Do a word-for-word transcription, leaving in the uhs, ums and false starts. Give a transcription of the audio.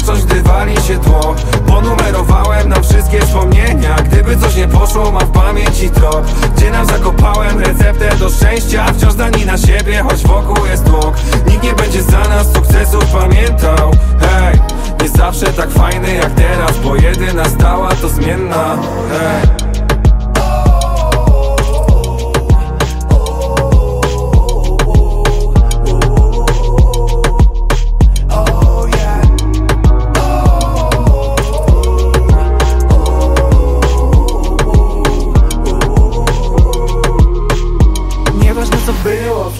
zacząć, gdy wali się tło. Ponumerowałem nam wszystkie wspomnienia, gdyby coś nie poszło, mam w pamięci trop, gdzie nam zakopałem receptę do szczęścia. Wciąż zdani na siebie, choć wokół jest tłok. Nikt nie będzie za nas sukcesów pamiętał. Hej, nie zawsze tak fajny jak teraz, bo jedyna stała to zmienna. Hej.